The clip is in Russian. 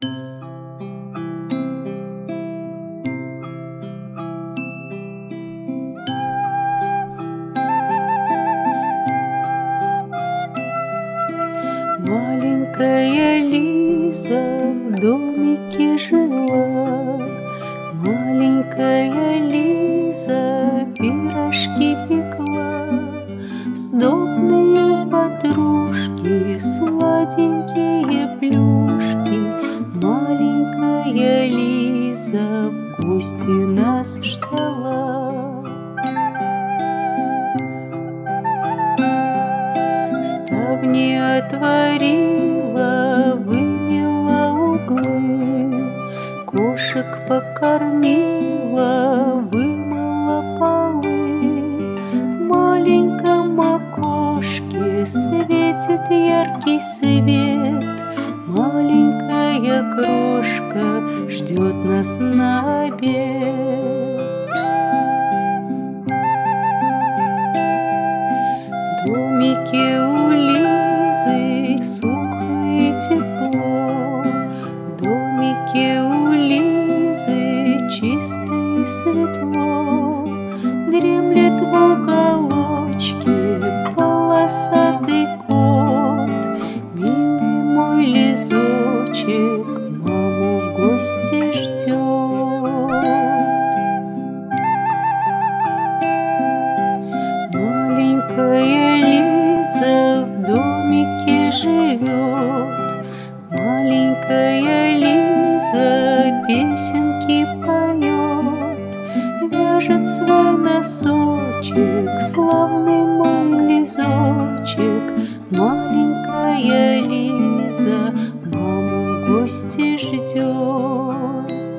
Маленькая Лиза в домике жила, маленькая Лиза пирожки пекла, сдобные подружки, сладенькие плюшки. Маленькая Лиза в гости нас ждала. Ставни отворила, вымела углы, кошек покормила, вымыла полы. В маленьком окошке светит яркий свет, маленькая крошка ждет нас на обед. В домике у Лизы сухо и тепло, в домике у Лизы чисто и светло. Дремлет в уголочке полосатый кот, милый мой лизочек маму в гости ждет. Маленькая Лиза в домике живет, маленькая Лиза песенки поет, вяжет свой носочек, славный мой лизочек. Маленькая Лиза маму в гости ждет.